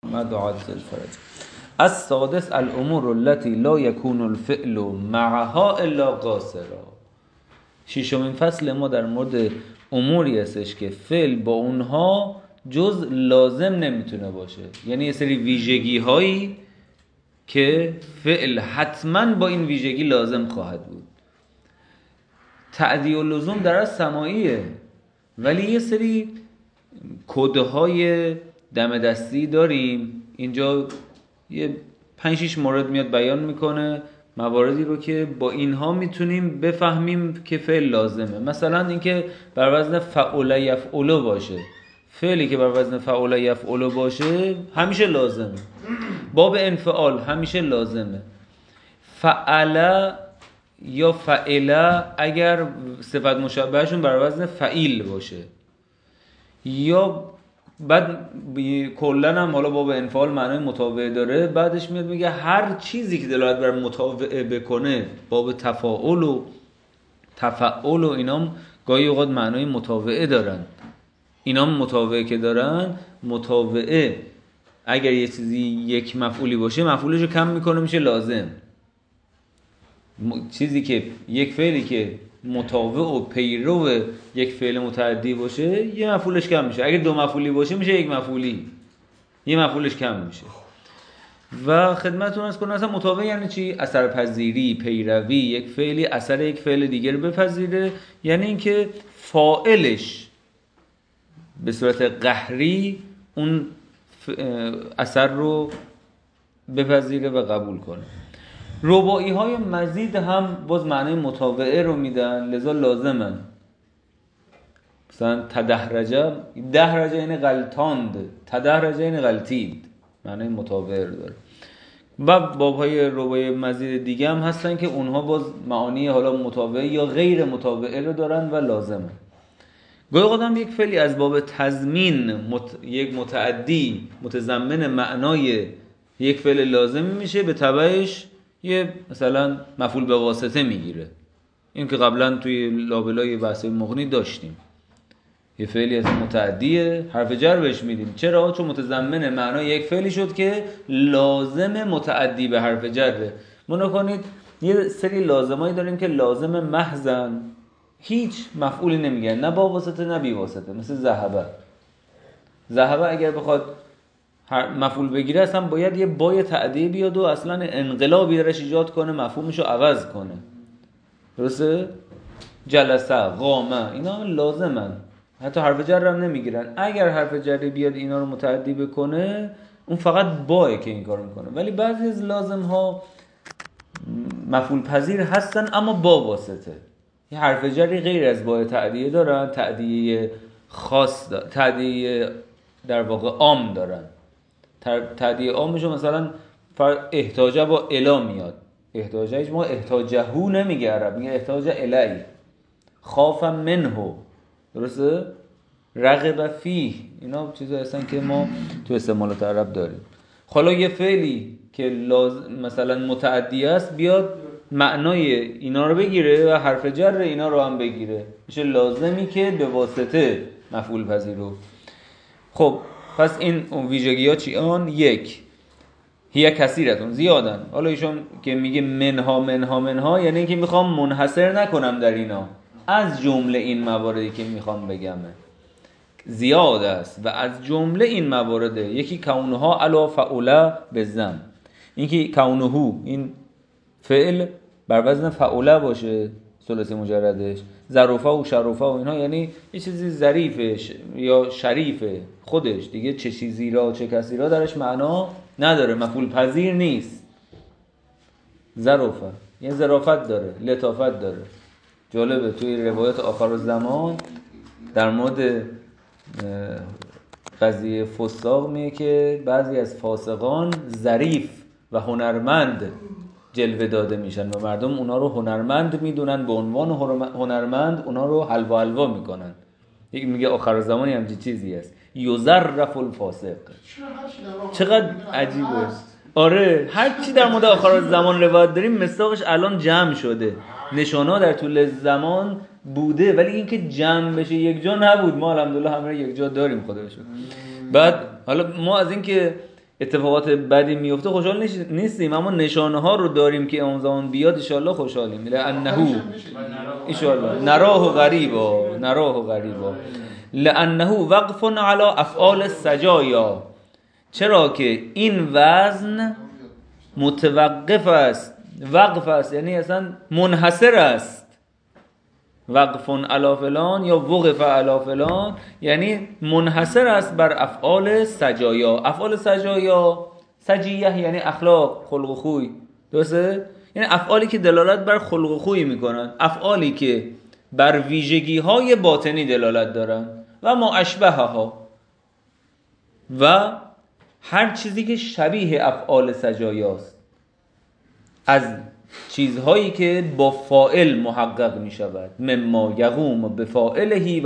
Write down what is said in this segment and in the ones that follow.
مدعات الفرج. السادس الامور التي لا يكون الفعل معها الا قاصرا. ششمین فصل ما در مورد اموری هستش که فعل با اونها جز لازم نمیتونه باشه، یعنی یه سری ویژگی هایی که فعل حتما با این ویژگی لازم خواهد بود. تعدیه و لزوم در از سماعیه، ولی یه سری کدهای دم دستی داریم. اینجا یه 5-6 مورد میاد بیان میکنه مواردی رو که با اینها میتونیم بفهمیم که فعل لازمه. مثلا اینکه بر وزن فعل یفعل باشه، فعلی که بر وزن فعل یفعل باشه همیشه لازمه. باب انفعال همیشه لازمه. فعل یا فعل اگر صفت مشبهشون بر وزن فعیل باشه، یا بعد کلن هم حالا باب انفعال معنای متابعه داره، بعدش میاد میگه هر چیزی که دلالت بر متابعه بکنه، باب تفاعل و تفعل و اینام گاهی اوقات معنای متابعه دارن. اینام متابعه که دارن، متابعه اگر یه چیزی یک مفعولی باشه مفعولش رو کم میکنه میشه لازم. چیزی که یک فعلی که متابع و پیرو یک فعل متعدی باشه یه مفعولش کم میشه. اگه دو مفعولی باشه میشه یک مفعولی، یه مفعولش کم میشه. و خدمتتون عرض کنم اصلا متابع یعنی چی؟ اثر پذیری، پیروی. یک فعلی اثر یک فعل دیگر رو بپذیره، یعنی اینکه فاعلش به صورت قهری اون اثر رو بپذیره و قبول کنه. رباعی های مزید هم باز معنی متابعه رو میدن، لذا لازمن. مثلا تدهرجه، دهرجه یعنی غلطاند، تدهرجه یعنی غلطید، معنی متابعه رو داره. و باب های رباعی مزید دیگه هم هستن که اونها باز معانی حالا متابعه یا غیر متابعه رو دارن و لازمه. گاهی قدم یک فعلی از باب تضمین یک متعدی متضمن معنای یک فعل لازمی میشه، به تبعش یه مثلا مفعول به واسطه میگیره. این که قبلا توی لابلای بحث مغنی داشتیم. یه فعلی از متعدیه، حرف جر بهش میدیم. چرا؟ چون متضمن معنای یک فعلی شد که لازم متعدی به حرف جره. منو کنید یه سری لازمایی داریم که لازم محضن، هیچ مفعولی نمیگن، نه با واسطه نه بی واسطه. مثل ذهبه. ذهبه اگر بخواد مفعول بگیره اصلا باید یه بای تعدیه بیاد و اصلا انقلابی درش ایجاد کنه، مفهومشو عوض کنه. درسته؟ جلسه، قامه، اینا لازمن، حتی حرف جر هم نمیگیرن. اگر حرف جری بیاد اینا رو متعدی بکنه اون فقط باه که این کار میکنه. ولی بعضی از لازم ها مفعول پذیر هستن اما با واسطه. یه حرف جری غیر از باه تعدیه دارن، تعدیه خاص دارن، تعدیه در واقع عام دارن. تعدیه عامشو مثلا احتاجه با الا میاد. احتاجه هیچ موقع احتاجهو نمیگه عرب، میگه احتاجه الی. خاف منهو، درسته؟ رغب فیه، اینا چیزا هستن که ما تو استعمالات عرب داریم. حالا یه فعلی که مثلا متعدی است بیاد معنای اینا رو بگیره و حرف جر اینا رو هم بگیره، میشه لازمی که به واسطه مفعول پذیرو. خب پس این ویژگی ها چی آن؟ یک، هی کثیرتون، زیادن. حالا ایشون که میگه منها یعنی اینکه میخوام منحصر نکنم در اینا، از جمله این مواردی که میخوام بگمه زیاد است. و از جمله این موارده یکی کونها علا فعوله بزن، اینکه کونهو این فعل بر وزن فعوله باشه ثلاثی مجردش، ظروفه و شرفه و اینها، یعنی یه چیزی ظریفه یا شریفه خودش دیگه، چه چیزی را چه کسی را درش معنا نداره، مفعول پذیر نیست. ظروفه یعنی ظرافت داره، لطافت داره. جالبه توی روایت آخرالزمان در مورد قضیه فساق میگه که بعضی از فاسقان ظریف و هنرمند جلوه داده میشن و مردم اونا رو هنرمند میدونن، به عنوان هنرمند اونا رو حلوا میکنن. یک میگه آخر زمانی همچین چیزی هست، یظرف الفاسق. چقدر عجیبه. آره هر چی در مورد آخر زمان روایت داریم مصداقش الان جمع شده، نشانه در طول زمان بوده، ولی اینکه جمع بشه یک جا نبود. ما الحمدلله همه یک جا داریم خدا رو شکر. بعد حالا ما از اینکه اتفاقات بدی میفته خوشحال نیستیم، اما نشانه ها رو داریم که اون زمان بیاد ان شاء الله خوشحالیم. لانه ان شاء الله نراه غریبا لانه وقف علی افعال السجایا، چرا که این وزن متوقف است، وقف است یعنی اصلا منحصر است، وقف علی فلان یا وقف علی فلان یعنی منحصر است بر افعال سجایا. افعال سجایا سجیه یعنی اخلاق، خلق و خوی، درسته؟ یعنی افعالی که دلالت بر خلق و خوی میکنن، افعالی که بر ویژگی های باطنی دلالت دارن و ما اشبهها و هر چیزی که شبیه افعال سجایاست از چیزهایی که با فاعل محقق می شود، مما یقوم بفاعله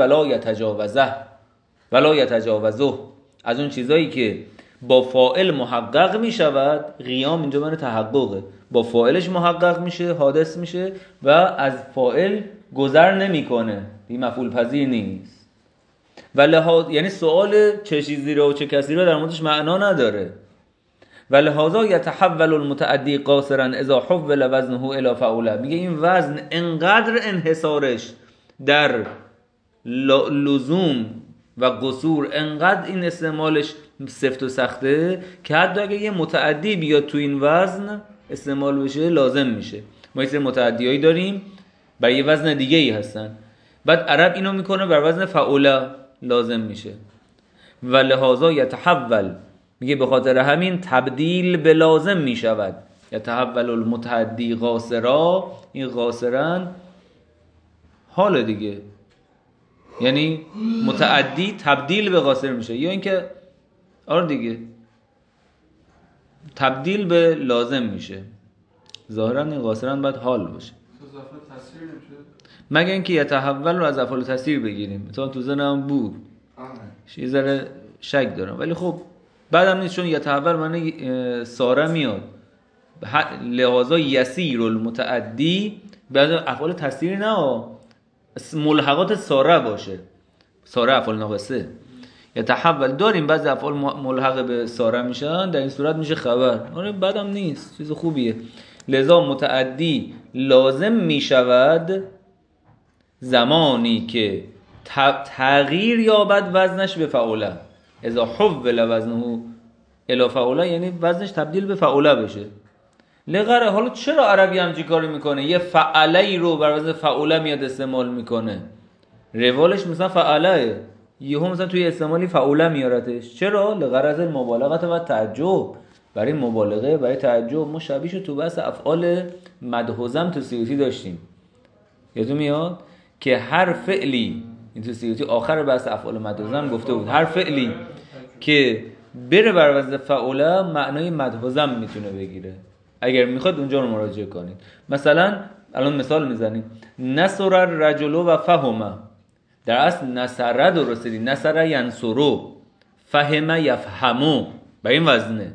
ولا یتجاوزه، از اون چیزهایی که با فاعل محقق می شود، قیام اینجا معنی تحققه، با فاعلش محقق میشه، حادث میشه و از فاعل گذر نمیکنه، بی مفعول پذیر نیست. یعنی سوال چه چیزی را و چه کسی را در موردش معنا نداره. ولهذا یتحول المتعدی قاصرا اذا حول وزنه الی فعوله، میگه این وزن انقدر انحصارش در لزوم و قصور، انقدر این استعمالش سفت و سخته که حتی اگه یه متعدی بیاد تو این وزن استعمال بشه لازم میشه. ما یه سری متعدیایی داریم برای یه وزن دیگه ای هستن، بعد عرب اینو میکنه بر وزن فعوله لازم میشه. ولهذا یتحول، میگه به خاطر همین تبدیل به لازم میشود. یتحول المتعدی قاصرا، این قاصرن حال دیگه، یعنی متعدی تبدیل به قاصر میشه، یا اینکه آره دیگه تبدیل به لازم میشه. ظاهرا این قاصرن باید حال باشه، مگه اینکه یتحول رو از افعال تاثیر بگیریم. تو ذهنم بود یه ذره شک دارم، ولی خب بعدم نیست، چون یتحول معنی ساره میاد، لحاظا یسیر المتعدی بعد افعال تاثیر نه، ملحقات ساره باشه، ساره افعال ناقصه. یتحول داریم بعضی افعال ملحق به ساره میشن، در این صورت میشه خبر، آره بعدم نیست، چیز خوبیه. لذا متعدی لازم میشود زمانی که تغییر یابد وزنش به فعوله. اذا حول وزنه الی فعوله یعنی وزنش تبدیل به فعوله بشه. لغره، حالا چرا عربی همچین کاری میکنه؟ یه فعلی رو بر وزن فعوله میاد استعمال میکنه، روالش مثلا فعله، یهو مثلا توی استعمالی فعوله میارتش. چرا؟ لغرض المبالغه و تعجب، برای مبالغه، برای تعجب. ما شبیهشو تو بحث افعال مدح و ذم تو سیوطی داشتیم، یادتون میاد که هر فعلی، این تو سیوطی آخر بحث افعال مدح و ذم گفته بود، هر فعلی که بره بر وزن فعوله معنای مدح و ذم میتونه بگیره. اگر میخواد اونجا رو مراجعه کنید. مثلا الان مثال میزنیم، نصر الرجل و فهمه، در اصل نصر درسته، نصر ینصرو، فهم یفهمو، به این وزنه.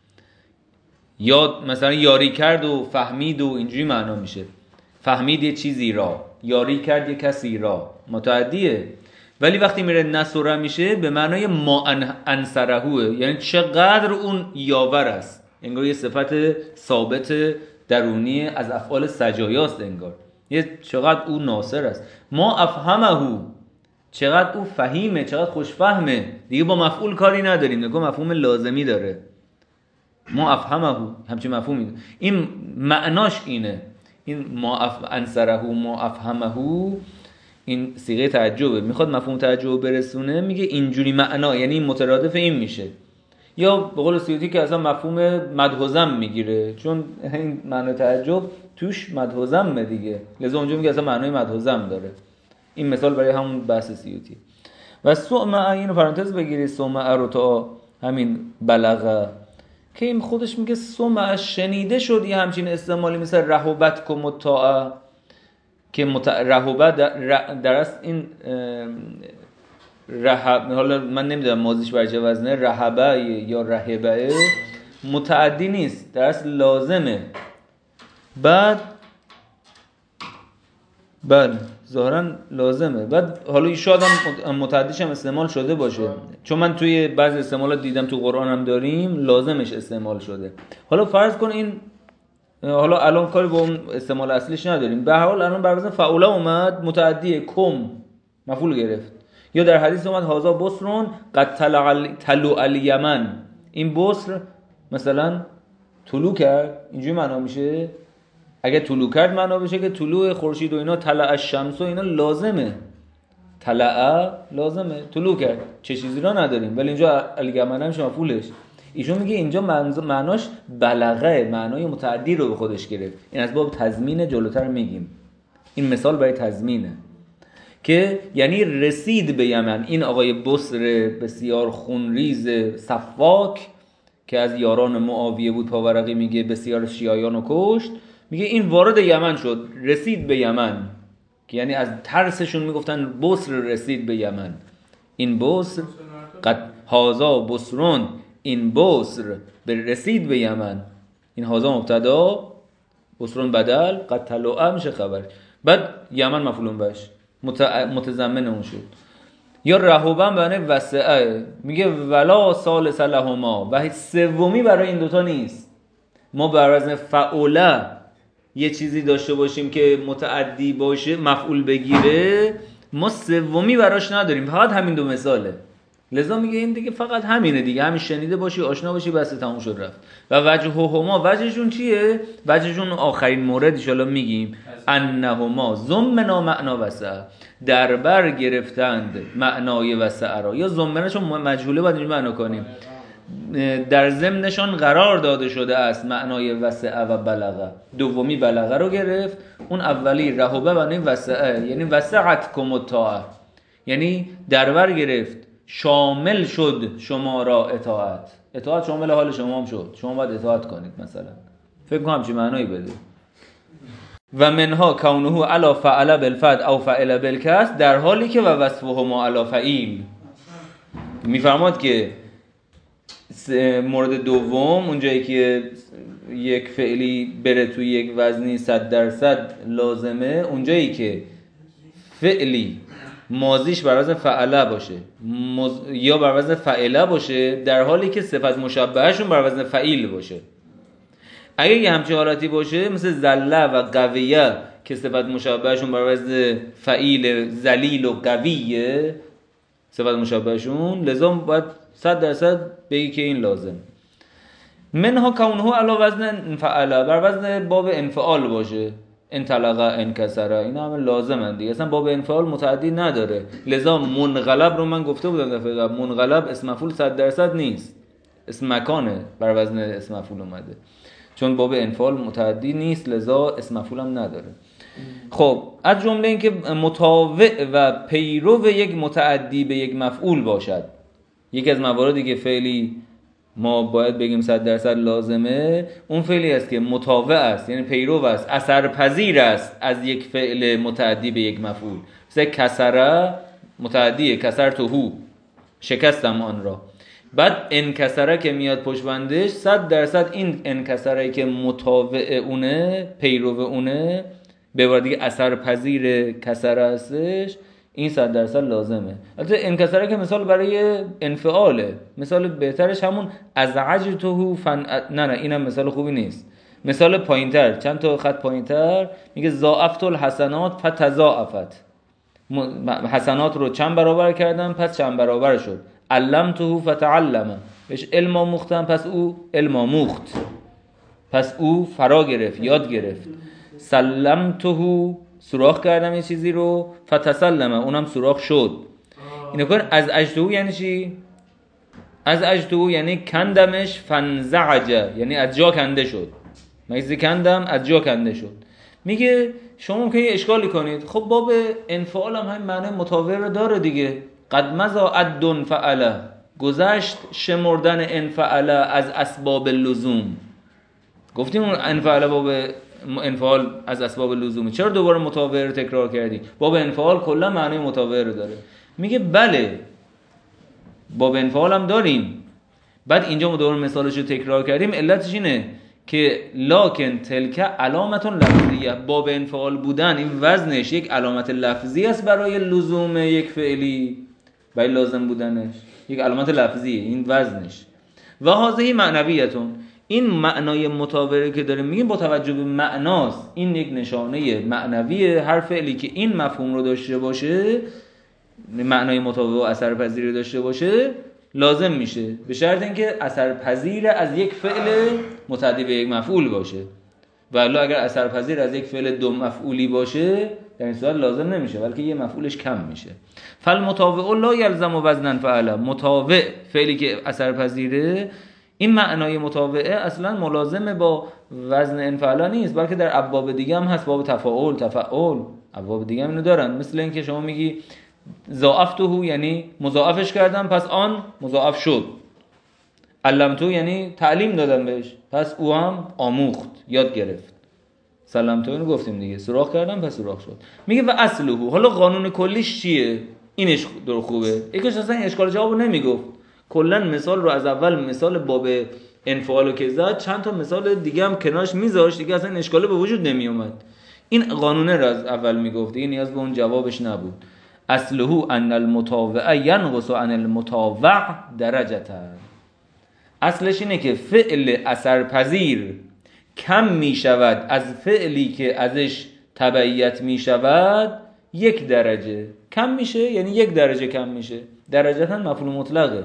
یا مثلا یاری کرد و فهمید و اینجوری معنا میشه، فهمید یه چیزی را، یاری کرد یه کسی را، متعدیه. ولی وقتی میره نصره میشه به معنای ما انصرهوه، یعنی چقدر اون یاور است، انگار یه صفت ثابت درونی از افعال سجایاست، انگار یه چقدر او ناصر است. ما افهمهو، چقدر او فهیمه، چقدر خوشفهمه، دیگه با مفعول کاری نداریم، نگاه مفهوم لازمی داره. ما افهمهو همچین مفهومی، این معناش اینه، این ما انصرهو ما افهمهو این صیغه تعجبه، میخواد مفهوم تعجب برسونه، میگه اینجوری معنا، یعنی مترادف این میشه. یا به قول سیوطی که اصلا مفهوم مدح و ذم میگیره، چون این معنی تعجب توش مدح و ذم دیگه، لذا اونجا میگه اصلا معنای مدح و ذم داره. این مثال برای همون بحث سیوطی. و سمع، اینو پرانتز بگیرید، سمع رو تا همین بلغه که این خودش میگه سمع شنیده شد، یه همچین استعمالی مثل رهبت کم الطاعه که رهبت در اصل این حالا من نمیدونم ماضیش بر چه وزنه، رهبه یا رهبه، متعدی نیست، در اصل لازمه. بعد بله ظاهرا لازمه. بعد حالا شاید هم متعدیش هم استعمال شده باشه، چون من توی بعضی استعمالات دیدم تو قرآن هم داریم لازمش استعمال شده. حالا فرض کن این، حالا الان کاری با اون استعمال اصلیش نداریم، به هر حال الان بر وزن فعوله اومد، متعدی کم مفعول گرفت، یا در حدیث اومد هازا بصرون قد طلوع الیمن، این بصر مثلا طلوع کرد، اینجوری معنا میشه. اگه طلوع کرد معنا بشه که طلوع خورشید و اینا، طلع الشمس و اینا لازمه، طلع لازمه، طلوع کرد چه چیزی را نداریم، ولی اینجا الیمن هم مفعولش. ایشون میگه اینجا معناش بلغه، معنای متعدی رو به خودش گرفت. این از باب تضمین، جلوتر میگیم. این مثال برای تضمینه که یعنی رسید به یمن. این آقای بصر بسیار خونریز صفاک که از یاران معاویه بود، پاورقی میگه بسیار شیعیان رو کشت، میگه این وارد یمن شد، رسید به یمن، که یعنی از ترسشون میگفتن بصر رسید به یمن. این بصر قد هازا بصرون، این بصر رسید به یمن. این هازا مبتدا، بصرون بدل، قد طلوع میشه خبر، بعد یمن مفعول بهش متضمن اون شد. یا رهوبن برای وسعه، میگه ولا ثالث لهما، و سومی برای این دوتا نیست. ما بر وزن فعوله یه چیزی داشته باشیم که متعدی باشه، مفعول بگیره، ما سومی براش نداریم، فقط همین دو مثاله. لذا میگه این دیگه فقط همینه دیگه، همین شنیده باشی، آشنا باشی، بس تموم شد رفت. و وجههما، وجهشون چیه؟ وجهشون آخرین مورد ان شاء الله میگیم، انهما ضمنا معنا وسع، در بر گرفتند معنای وسع را، یا ضمنشون مجهوله باید اینجوری معنا کنیم، در ضمنشان قرار داده شده است معنای وسع و بلغه. دومی بلغه رو گرفت، اون اولی رهوبه معنی وسع، یعنی وسعت کم الطاعه، یعنی در بر گرفت، شامل شد شما را اطاعت. اطاعت شامل حال شما هم شد، شما باید اطاعت کنید مثلا. فکر کنم چی معنایی بده. و منها کونه علا فعل بالفعل او فعل بالکسر، در حالی که و وصفهما علا فعیل. میفرماد که مورد دوم، اونجایی که یک فعلی بره توی یک وزنی 100% لازمه، اونجایی که فعلی ماضیش بر وزن فعله باشه یا بر وزن فعله باشه، در حالی که صفت مشبهشون بر وزن فعیل باشه. اگه یه همچین حالتی باشه، مثل زله و قویه که صفت مشبهشون بر وزن فعیل، ذلیل و قویه صفت مشبهشون، لازم باید 100% بگی که این لازم. منها کونه علی وزن فعله، بر وزن باب انفعال باشه، انطلقه انکسره، اینا همه لازمن دیگه، اصلا باب انفعال متعدی نداره. لذا منقلب رو من گفته بودم دفعه قبل، منقلب اسم مفعول 100% نیست، اسم مکانه بر وزن اسم مفعول اومده، چون باب انفعال متعدی نیست، لذا اسم مفعول هم نداره. خب از جمله این که متابع و پیرو یک متعدی به یک مفعول باشد، یکی از مواردی که فعلی ما باید بگیم 100% لازمه، اون فعلی است که متابع است، یعنی پیرو است، اثرپذیر است از یک فعل متعدی به یک مفعول. مثل کسره متعدیه، کسرتهو، شکستم آن را. بعد انکسره که میاد پشت بندش، 100% این انکسره که متابع اونه، پیرو اونه، به عبارت دیگه اثرپذیر کسره هستش، این 100% لازمه. البته انکسره که مثال برای انفعاله، مثال بهترش همون ازعجته نه اینم مثال خوبی نیست. مثال پایینتر، چند تا خط پایینتر میگه ضاعفت الحسنات فتضاعفت، حسنات رو چند برابر کردم پس چند برابر شد. علمته فتعلم، بهش علم آموختم پس او علم آموخت، پس او فرا گرفت، یاد گرفت. سلمته، سوراخ کردم یه چیزی رو، فتسلمه، اونم سوراخ شد. اینو کن. از اجتهو یعنی چی؟ از اجتهو یعنی کندمش، فنزعجه یعنی از جا کنده شد. مگه کندم از جا کنده شد. میگه شما ممکنه یه اشکالی کنید، خب باب انفعال هم همین معنی متاور رو داره دیگه. قد مضى عد فعله، گذشت شمردن انفعله از اسباب اللزوم. گفتیم اون انفعله باب انفعال از اسباب لزومی، چرا دوباره متاور تکرار کردی؟ باب انفعال کلا معنی متاور داره. میگه بله باب انفعال هم داریم، بعد اینجا ما دوباره مثالش رو تکرار کردیم. علتش اینه که لکن تلک علامت لفظیه، باب انفعال بودن این وزنش یک علامت لفظی است برای لزوم یک فعلی، برای لازم بودنش یک علامت لفظیه این وزنش. و هذه معنویتون، این معنای متاوره که داره میگیم با توجه به معناست، این یک نشانه معنویه. هر فعلی که این مفهوم رو داشته باشه، معنای متاوره و اثر پذیر داشته باشه، لازم میشه، به شرط اینکه اثر پذیر از یک فعل متعدی به یک مفعول باشه. و الا اگر اثر پذیر از یک فعل دو مفعولی باشه در این صورت لازم نمیشه، بلکه یه مفعولش کم میشه. فالمتاوع لا یلزم وزنا فعلا، متاوع فعلی که اثر پذیره، این معنای متاوعه اصلا ملازمه با وزن انفعالا نیست، بلکه در ابواب دیگه هم هست، باب تفاعل، تفعول، ابواب دیگه هم اینو دارن. مثل اینکه شما میگی ضاعفته یعنی مضاعفش کردم پس آن مضاعف شد، علمته یعنی تعلیم دادم بهش پس او هم آموخت، یاد گرفت. سلمته اینو گفتیم دیگه، سوراخ کردم پس سوراخ شد. میگه و اصله، حالا قانون کلیش چیه؟ اینش در خوبه. یکیش اصلا اشکال جوابو نمیگفت، کلا مثال رو از اول مثال باب انفعالو که زد چند تا مثال دیگه هم کنارش میذاشت، دیگه اصلا اشکال به وجود نمیومد. این قانونه رو از اول میگفت، دیگه نیاز به اون جوابش نبود. اصله ان المتاوع ینقص عن المتاوع درجه. اصلش اینه که فعل اثرپذیر کم می شود از فعلی که ازش تبعیت می شود یک درجه کم میشه، یعنی یک درجه کم میشه. درجتاً مفعول مطلقه،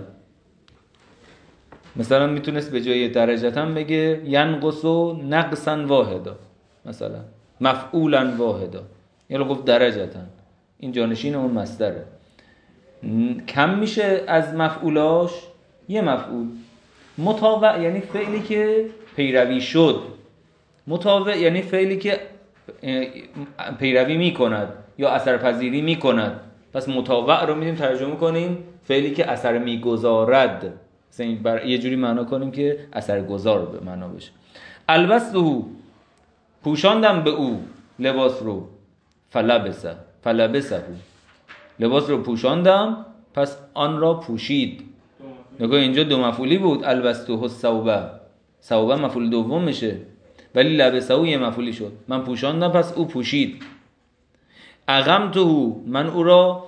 مثلا میتونست به جای درجتاً بگه ینقص نقصا واحدا، مثلا مفعولا واحدا، یعنی گفت درجتاً، این جانشین اون مصدره. کم میشه از مفعولاش یه مفعول. متاوع یعنی فعلی که پیروی شد، متاوع یعنی فعلی که پیروی میکند یا اثرپذیری میکند. پس متاوع رو میتونیم ترجمه کنیم فعلی که اثر میگذارد، مثلا یه جوری معنا کنیم که اثرگذار به معنا بشه. البسه پوشاندم به او لباس رو، فلبسه لباس رو پوشاندم پس آن را پوشید. نگاه اینجا دو مفعولی بود، البسته الثوبه، ثوبه مفعول دوم میشه، ولی لبسه یه مفعولی شد. من پوشاندم پس او پوشید. اقمته من او را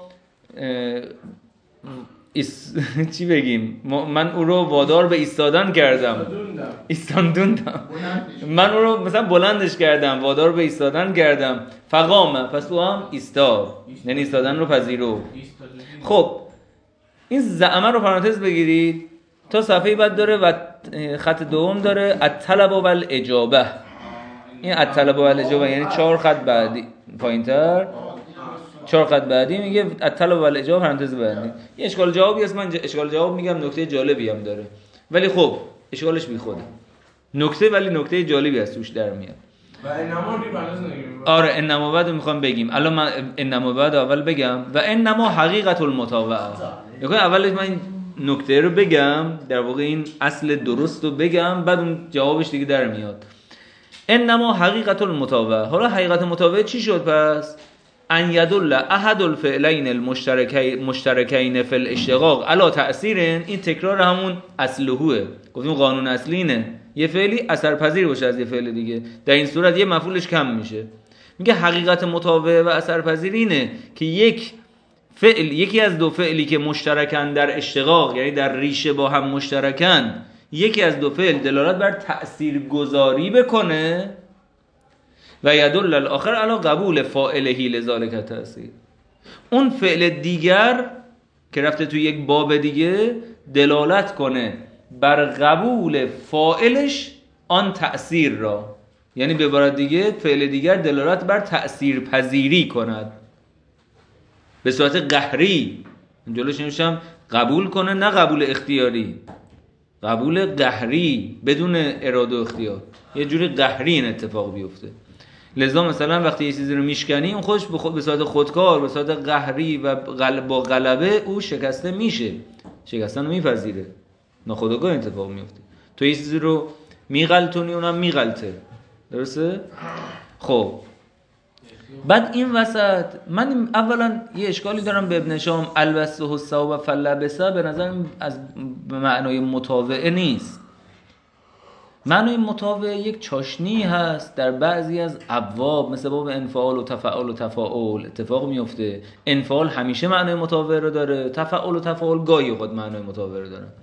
چی بگیم، من او رو وادار به ایستادن کردم، ایستاندوندم، من او رو مثلا بلندش کردم، وادار به ایستادن کردم. فقامه پس او هم ایستاد، یعنی ایستادن رو پذیرو. خب این زعمه رو پرانتز بگیرید تا صفحه بعد داره و خط دوم داره الطلب و الاجابه. این الطلب و الاجابه یعنی 4 خط بعدی پایینتر، 4 خط بعدی میگه الطلب و الاجابه پرانتز بعدی. یه اشکال جوابی هست، من اشکال جواب میگم، نکته جالبی هم داره، ولی خب اشکالش بی خوده نکته، ولی نکته جالبی از توش در میاد. و انما رو پرانتز نگیم. آره انما بعد میخوام بگیم، الان من انما بعد اول بگم و انما حقیقت المتاوعه. یعنی اولش من نکته رو بگم، در واقع این اصل درست رو بگم، بعد اون جوابش دیگه در میاد. انما حقیقت المتاوعه. حالا حقیقت متاوعه چی شد پس؟ ان یدل احد الفعلین المشترکین فی الاشتقاق علی تأثیر. این تکرار همون اصلهوه، گفتیم قانون اصلی اینه، یه فعلی اثر پذیر باشه از یه فعل دیگه، در این صورت یه مفعولش کم میشه. میگه حقیقت متاوعه و اثر پذیر اینه که یک فعل، یکی از دو فعلی که مشترکن در اشتقاق، یعنی در ریشه با هم مشترکن، یکی از دو فعل دلالت بر تأثیر گذاری بکنه و یدل الاخر علی قبول فاعله لذالک تأثیر. اون فعل دیگر که رفته توی یک باب دیگه دلالت کنه بر قبول فاعلش آن تأثیر را، یعنی به عبارت دیگه فعل دیگر دلالت بر تأثیر پذیری کند به صورت قهری. جلوش نمیشم قبول کنه، نه قبول اختیاری، قبول قهری بدون اراده و اختیار، یه جوری قهری این اتفاق بیفته. لذا مثلا وقتی یه چیزی رو میشکنی اون خودش به صورت خودکار، به صورت قهری و با غلبه او شکسته میشه، شکستن رو میپذیره، ناخودآگاه اتفاق میفته. تو یه چیزی رو میغلطونی اونم میغلطه، درسته؟ خب بعد این وسط من اولا یه اشکالی دارم به ابن شام، البسه الثوب فلبسه به نظر از معنای متاوعه نیست. معنای متابع یک چاشنی هست در بعضی از ابواب، مثل باب انفعال و تفعل و تفاعل اتفاق میفته. انفعال همیشه معنای متابع رو داره، تفعل و تفاعل گاهی اوقات معنای متابع رو داره.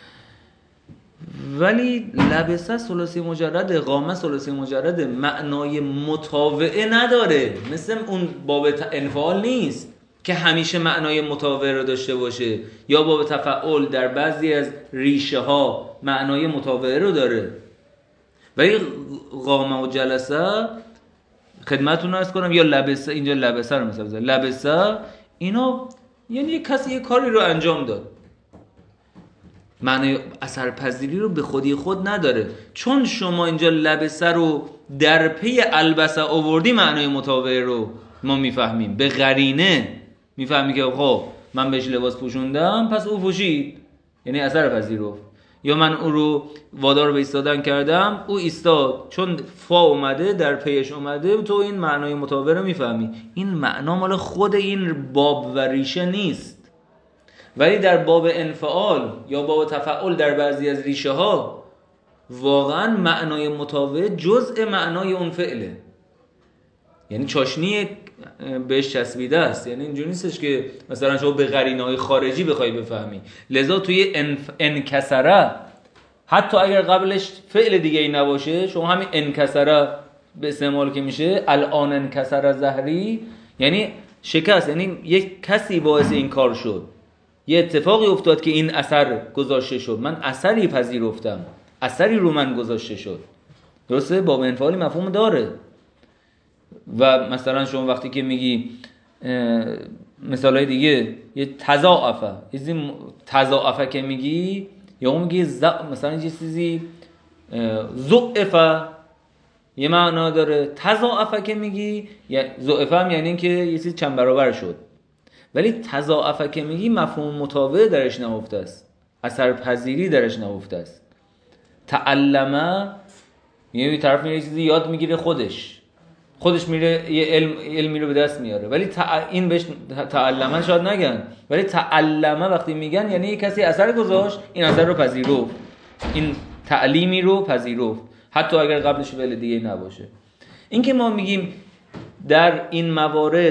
ولی لبسه ثلاثی مجرد، قامه ثلاثی مجرد معنای متابعه نداره، مثل اون باب انفعال نیست که همیشه معنای متابع رو داشته باشه، یا باب تفعل در بعضی از ریشه ها معنای متابعه رو داره. ولی قامه و جلسه خدمتتون عرض کنم، یا لبسه، اینجا لبسه رو مثلا بزنم، لبسه اینا یعنی یک کسی یک کاری رو انجام داد، معنی اثرپذیری رو به خودی خود نداره. چون شما اینجا لبسه رو در پی البسه آوردی، معنای متابع رو ما میفهمیم، به قرینه میفهمی که خب من بهش لباس پوشوندم پس او پوشید، یعنی اثرپذیر رو. یا من او رو وادار به ایستادن کردم، او ایستاد، چون فا اومده در پیش اومده، تو این معنای متابع رو میفهمی. این معنا مال خود این باب و ریشه نیست. ولی در باب انفعال یا باب تفعل در بعضی از ریشه ها واقعا معنای متابع جزء معنای اون فعله، یعنی چاشنی بهش چسبیده است. یعنی اینجوری نیستش که مثلا شما به قرینه‌های خارجی بخوای بفهمی. لذا توی انکسره حتی اگر قبلش فعل دیگه ای نباشه، شما همین انکسره به استعمال که میشه، الان انکسره ظهری، یعنی شکست، یعنی یک کسی باعث این کار شد، یه اتفاقی افتاد که این اثر گذاشته شد، من اثری پذیرفتم، اثری رو من گذاشته شد. درسته؟ باب انفعالی مفهوم داره. و مثلا شما وقتی که میگی مثالای دیگه، یه تضاعفه، یه تضاعفه که میگی، یا اون میگی مثلا یه چیزی ضعفه، یه معنا داره. تضاعفه که میگی، ضعفه هم یعنی که یه چیز چند برابر شد. ولی تضاعفه که میگی مفهوم متابع درش نهفته است، اثرپذیری درش نهفته است. تعلمه یعنی طرف میره چیزی یاد میگیره، خودش میره یه علمی رو به دست میاره، ولی این بهش تعلمه شاید نگن، ولی تعلمه وقتی میگن یعنی یه کسی اثر گذاشت، این اثر رو پذیرفت، این تعلیمی رو پذیرفت، حتی اگر قبلش فعل دیگه نباشه. این که ما میگیم در این موارد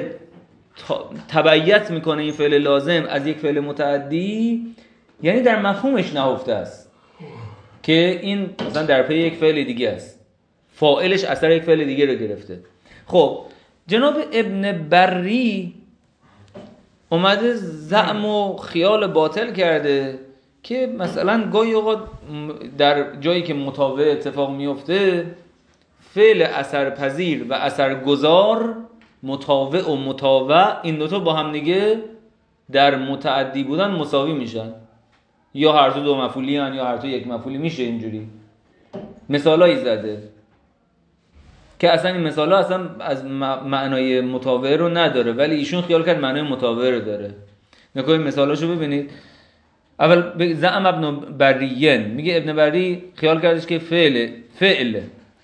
تبعیت میکنه این فعل لازم از یک فعل متعدی، یعنی در مفهومش نهفته است که این مثلا در پی یک فعل دیگه است، فاعلش اثر یک فعل دیگه رو گرفته. خب جناب ابن بری اومده زعم و خیال باطل کرده که مثلا گاهی اوقات در جایی که متابع اتفاق میفته، فعل اثرپذیر و اثرگذار، متابع و متابع، این دوتا با هم دیگه در متعدی بودن مساوی میشن، یا هر دو مفعولی هن یا هر دو یک مفعولی، میشه اینجوری. مثالایی زده که اصلا این مثالا اصلا از معنای متابع رو نداره، ولی ایشون خیال کرد معنای متابع رو داره. نکنید مثالاشو ببینید. اول زعم ابن بریین، میگه ابن بری خیال کردش که فعل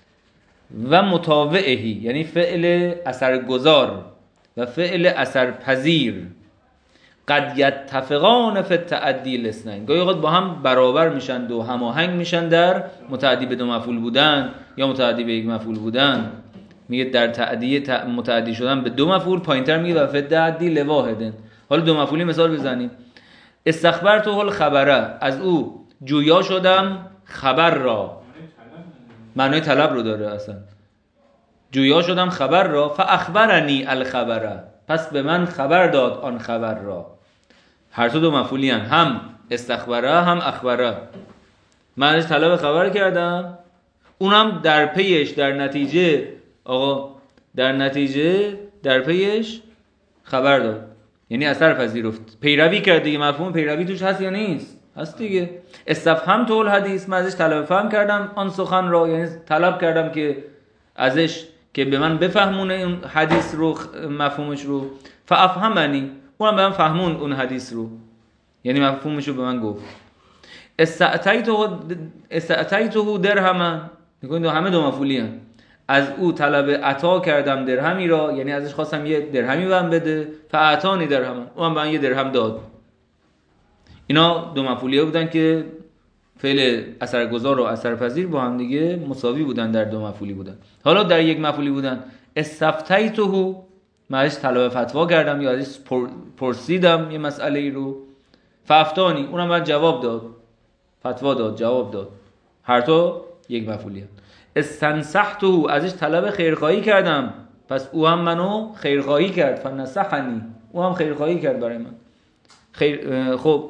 و متابعهی، یعنی فعل اثرگذار و فعل اثرپذیر، قد یتفقان فی التعدی الاثنین، گاهی اوقات با هم برابر میشن و هماهنگ میشن در متعدی به دو مفعول بودن یا متعدی به یک مفعول بودن. میگه در تعدی متعدی شدن به دو مفعول، پایینتر میگه و فی التعدی لواحد. حالا دو مفعولی مثال بزنیم. استخبرته الخبره، از او جویا شدم خبر را، معنای طلب رو داره اصلا. جویا شدم خبر را، فاخبرنی الخبره، پس به من خبر داد آن خبر را. هر دو مفعولی هن، هم استخبره هم اخبره. من از طلب خبر کردم، اونم در پیش، در نتیجه آقا، در پیش خبر داد، یعنی اثر پذیرفت، پیروی کرد دیگه. مفهوم پیروی توش هست یا نیست؟ هست دیگه. استفهم طول حدیث، من ازش طلب فهم کردم آن سخن را، یعنی طلب کردم که ازش که به من بفهمونه اون حدیث رو، مفهومش رو. فافهمنی، اونم به من فهمون اون حدیث رو، یعنی مفهومش رو به من گفت. استعطیته درهما، میگن همه دو مفعولی هستند. از او طلب عطا کردم درهمی را، یعنی ازش خواستم یه درهمی بهم بده. فاعطانی درهما، اونم به من یه درهم داد. اینا دو مفعولیه بودن که فعل اثرگذار و اثرپذیر با هم دیگه مساوی بودن، در دو مفعولی بودن. حالا در یک مفعولی بودن. استفتیته، من ازش طلب فتوا کردم یا ازش پرسیدم یه مسئله ای رو. فافتانی، اونم بعد جواب داد، فتوا داد، جواب داد. هر تا یک مفعولی هست. استنصحته، ازش طلب خیرخواهی کردم، پس او هم منو خیرخواهی کرد. فنصحنی، او هم خیرخواهی کرد برای من. خب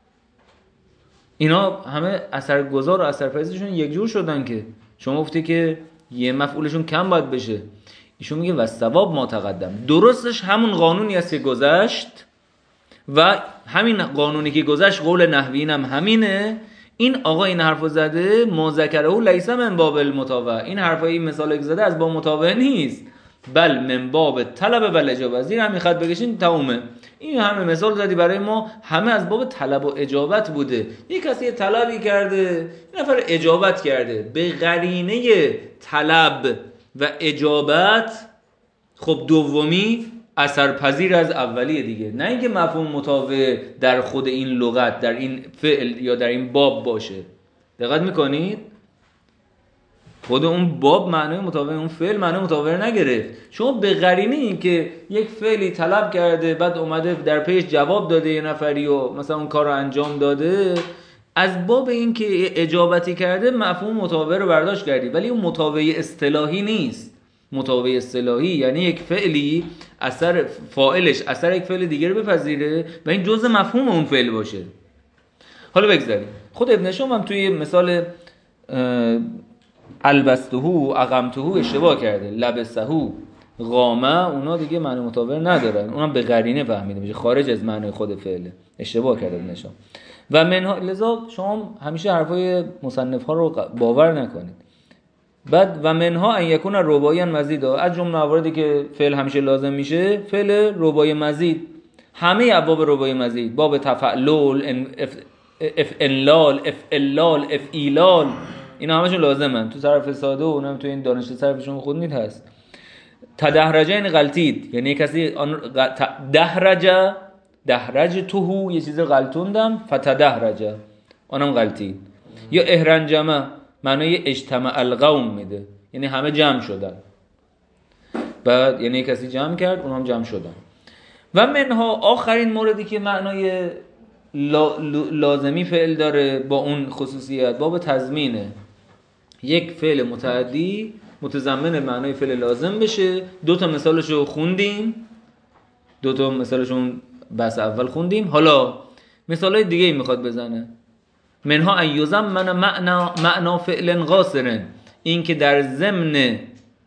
اینا همه اثرگذار و اثرپذیرشون یک جور شدن که شما گفتی که یه مفعولشون کم باید بشه. ایشون میگه و ثواب ما تقدم، درستش همون قانونی است که گذشت و همین قانونی که گذشت قول نحویین هم همینه. این آقا این حرفو زده، ما ذکره لیس من باب المتابعه، این حرفای مثالی که زده از باب متابعه نیست، بل من باب طلب و اجابه. زیر هم میخواد بگشین تمومه. این همه مثال زدی برای ما، همه از باب طلب و اجابت بوده. یک کسی طلبی کرده، یه نفر اجابت کرده، به قرینه طلب و اجابت خب دومی اثرپذیر از اولیه دیگه، نه اینکه مفهوم متابع در خود این لغت، در این فعل یا در این باب باشه. دقت میکنید؟ خود اون باب معنای متابع اون فعل معنای متابع نگرفت. شما به قرینه این که یک فعلی طلب کرده بعد اومده در پیش جواب داده یه نفری و مثلا اون کار رو انجام داده، از باب این که اجابتی کرده مفهوم متابع رو برداشت کردی، ولی اون متابع اصطلاحی نیست. متابع اصطلاحی یعنی یک فعلی اثر فاعلش اثر یک فعل دیگه رو بپذیره و این جزء مفهوم اون فعل باشه. حالا بگذاریم خود ابن هشام هم توی مثال البسته اقمته اشتباه کرده. لبسه قامه، اونا دیگه معنی متابع ندارن، اونم به قرینه فهمیده میشه، خارج از معنی خود فعله. اشتباه کرده ابن هشام. و منها، لذا شما همیشه حرفای مصنف ها رو باور نکنید. بعد و منها ان یکون رباعیان مزیدا، از جمله مواردی که فعل همیشه لازم میشه فعل رباعی مزید. همه ابواب رباعی مزید، باب تفعلل، افعلال، افعلال، افعیلال، اینا همشون لازمن. تو صرف ساده و اونم تو این دانش صرفشون خودنید هست. تدهرجه یعنی غلطید، یعنی کسی دهرج توهو یه چیز غلطوندم، فتدهرجه اونم غلطید. یا اهرنجمه معنای اجتماع القوم میده، یعنی همه جمع شدن. بعد یعنی کسی جمع کرد، اونم جمع شدن. و منها آخرین موردی که معنای لازمی فعل داره با اون خصوصیت، باب تضمینه. یک فعل متعدی متضمن معنای فعل لازم بشه. دو تا مثالشو خوندیم، دو تا مثالشون بحث اول خوندیم. حالا مثالای دیگه میخواد بزنه. منها ان یضمن معنا فعل قاصر، این که در ضمن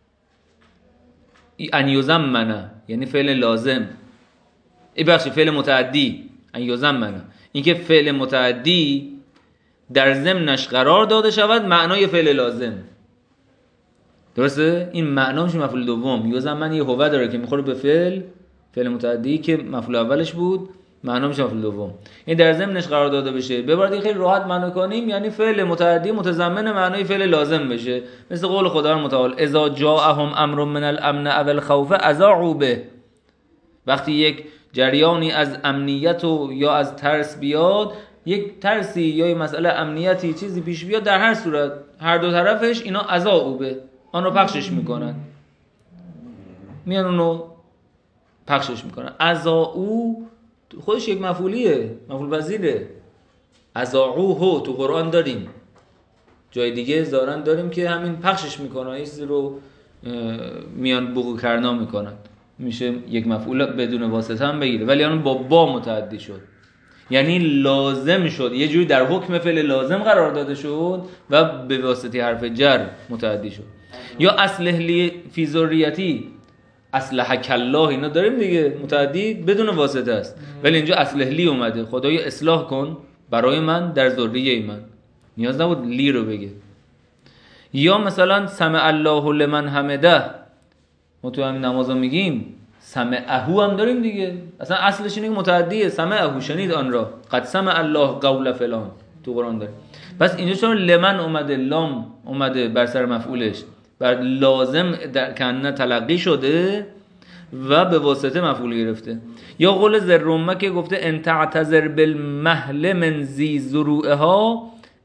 ان یضمن یعنی فعل لازم، فعل متعدی، ان یضمن این که فعل متعدی در ضمنش قرار داده شود معنای فعل لازم. درسته؟ این معنا میشه مفعول دوم. یضمن یه هوه داره که میخوره به فعل متعدی که مفعول اولش بود، معنا میشه مفعول دوم. این در ضمنش قرار داده بشه. ببرید خیلی راحت معنا کنیم، یعنی فعل متعدی متضمن معنای فعل لازم بشه. مثل قول خدا متعال اذا جاءهم امر من الامن او الخوف اذاعوا به. وقتی یک جریانی از امنیت و یا از ترس بیاد، یک ترسی یا یک مسئله امنیتی چیزی پیش بیاد، در هر صورت هر دو طرفش اینا اذاعوا به، آن رو پخشش میکنن، میان اونو پخشش میکنن. اذاعوا خودش یک مفعولیه، مفعول پذیره. اذاعوه تو قرآن داریم، جای دیگه زارن داریم که همین پخشش میکنن، این چیزی رو میان بوق کرنا میکنن، میشه یک مفعول بدون واسطه هم بگیره، ولی اون با متعدی شد، یعنی لازم شد، یه جوری در حکم فعل لازم قرار داده شد و به واسطه حرف جر متعدی شد. یا اصلح لی فی ذریتی، اصلحک الله، اینا داریم دیگه، متعدی بدون واسطه است، ولی اینجا اصلح لی اومده، خدای اصلاح کن برای من در ذریه من، نیاز نبود لی رو بگه. یا مثلا سمع الله لمن حمده، ما تو همین نمازا میگیم سمعهو هم داریم دیگه، اصلا اصلش اینه که متعدیه، سمعهو شنید آن را، قد سمع الله قول فلان تو قرآن داریم. پس اینجا چون لمن اومده، لام اومده بر سر مفعولش، بر لازم در کنه تلقی شده و به واسطه مفعول گرفته. یا قول زرمه که گفته ان تعتذر بالمهل من ذی ذروعها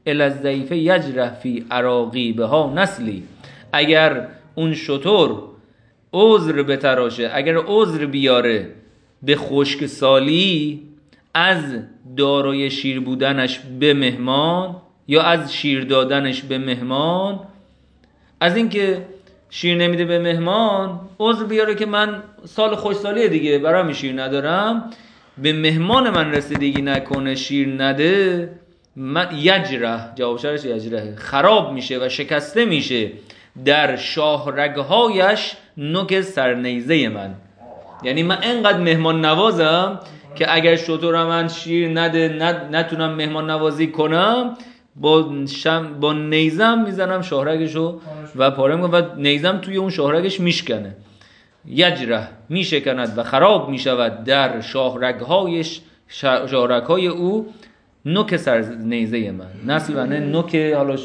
الضعیف یجرح فی عراقیبها نسلی. اگر اون شتر عذر بتراشه، اگر عذر بیاره به خشکسالی از دارای شیر بودنش به مهمان یا از شیر دادنش به مهمان، از اینکه شیر نمیده به مهمان عذر بیاره که من سال خوشسالیه دیگه برام شیر ندارم، به مهمان من رسیدگی نکنه شیر نده، من یجرح، جواب شرش یجرح، خراب میشه و شکسته میشه در شاهرگهایش نوک سرنیزه من. یعنی من اینقدر مهمان نوازم که اگر شتر من شیر نده نتونم مهمان نوازی کنم، با نیزم میزنم شاهرگشو و پاره میکنم و نیزم توی اون شاهرگش میشکنه. یجرح میشکند و خراب میشود در شاهرگهای او نوک سرنیزه من. نسل بنده نوک، حالا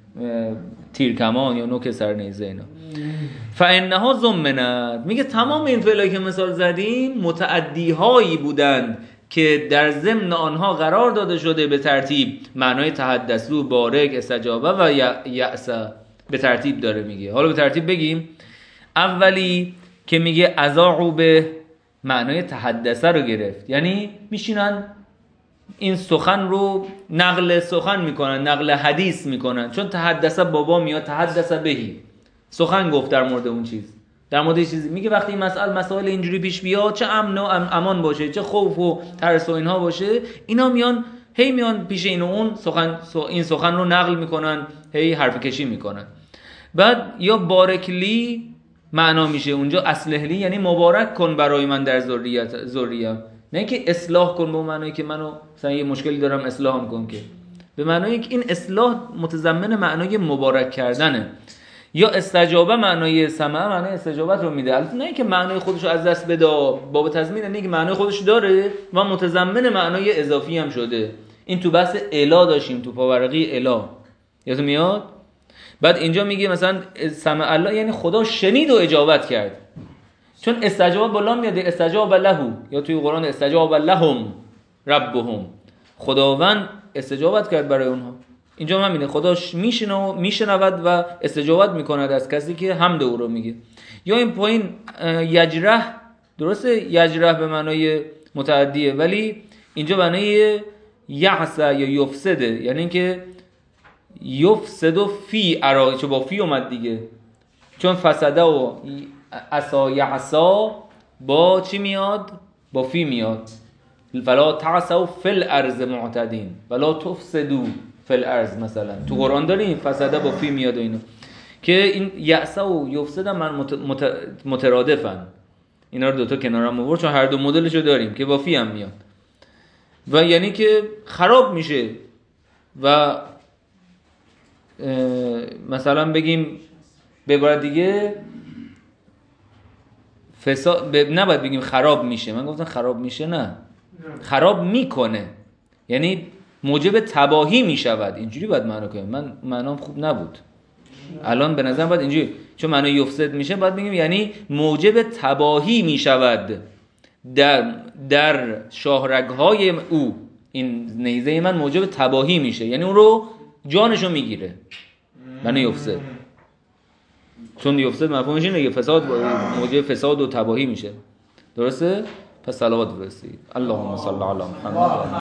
تیرکمان یا نوک سرنیزه اینا. فانها ضمنت، میگه تمام این فعلایی که مثال زدیم متعدی هایی بودند که در ضمن آنها قرار داده شده به ترتیب معنای تحدثو، بارک، استجابه و یأس به ترتیب داره میگه. حالا به ترتیب بگیم. اولی که میگه اذاعوا به معنای تحدثه رو گرفت، یعنی میشینن این سخن رو نقل سخن میکنن، نقل حدیث میکنن، چون تحدثه بابا میاد تحدثه بهی، سخن گفت در مورد اون چیز، در مورد چیزی میگه وقتی این مسائل اینجوری پیش بیاد، چه امن و امان باشه، چه خوف و ترس و اینها باشه، اینا میان پیش این و اون این سخن رو نقل میکنن، هی حرف کشی میکنن. بعد یا بارکلی معنا میشه اونجا اصلحلی، یعنی مبارک کن برای من در ذریه‌ام، نه که اصلاح کن به معنی که منو مثلا یه مشکلی دارم اصلاحم کن، که به معنی که این اصلاح متضمن معنای مبارک کردنه. یا استجابه معنای سمع، معنای استجابت رو میده، البته نه که معنای خودش رو از دست بده، باب تضمین نه که معنای خودش داره و متضمن معنای اضافی هم شده. این تو بحث الا داشتیم، تو پاورقی الا یادت میاد. بعد اینجا میگه مثلا سمع الله یعنی خدا شنید و اجابت کرد، چون استجابه بالا میاد، استجاب له، یا توی قرآن استجاب لهم ربهم، خداوند استجابت کرد برای اونها. اینجا هم اینه، خدا میشنود و استجابت میکند از کسی که حمد او رو میگه. یا این پایین یجرح، درسته یجرح به معنای متعدیه، ولی اینجا معنای یعص یا یفسده، یعنی اینکه یفسد و فی عراقی، چون با فی اومد دیگه، چون فسده و عصا یعصا با چی میاد؟ با فی میاد. فلا تعصوا فی الارض معتدین ولا تفسدوا فی الارض، مثلا تو قرآن داریم فسده با فی میاد و اینو، که این یعصا و یفسد من مترادفن، اینا رو دوتا کنارم آورد چون هر دو مدلشو داریم که با فی هم میاد، و یعنی که خراب میشه. و مثلا بگیم به عبارت دیگه نباید بگیم خراب میشه، من گفتم خراب میشه، نه خراب میکنه، یعنی موجب تباهی میشود، اینجوری باید معنا کنیم. من معنام خوب نبود الان، به نظر باید اینجوری، چون معنی یفسد میشه باید بگیم یعنی موجب تباهی میشود در شاهرگهای او، این نیزه من موجب تباهی میشه، یعنی اون رو جانشو میگیره. معنی یفسد، چون یفسد مفهومش اینه که فساد موجب فساد و تباهی میشه، درسته؟ پس صلوات برسید. اللهم صل علی محمد.